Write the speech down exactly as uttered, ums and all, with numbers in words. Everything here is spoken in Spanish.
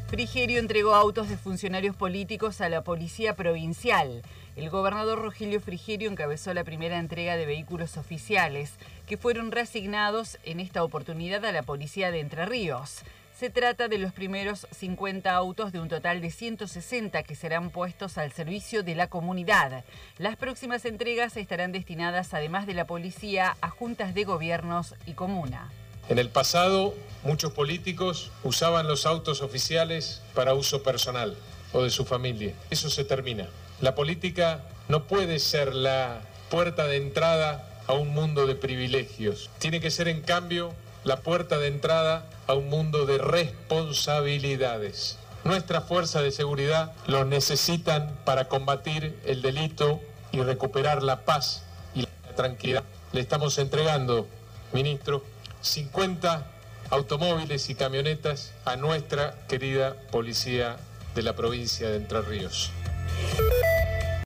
Frigerio entregó autos de funcionarios políticos a la Policía Provincial. El gobernador Rogelio Frigerio encabezó la primera entrega de vehículos oficiales, que fueron reasignados en esta oportunidad a la Policía de Entre Ríos. Se trata de los primeros cincuenta autos de un total de ciento sesenta que serán puestos al servicio de la comunidad. Las próximas entregas estarán destinadas, además de la policía, a juntas de gobiernos y comuna. En el pasado, muchos políticos usaban los autos oficiales para uso personal o de su familia. Eso se termina. La política no puede ser la puerta de entrada a un mundo de privilegios. Tiene que ser, en cambio, la puerta de entrada a un mundo de responsabilidades. Nuestras fuerzas de seguridad los necesitan para combatir el delito y recuperar la paz y la tranquilidad. Le estamos entregando, ministro, cincuenta automóviles y camionetas a nuestra querida policía de la provincia de Entre Ríos.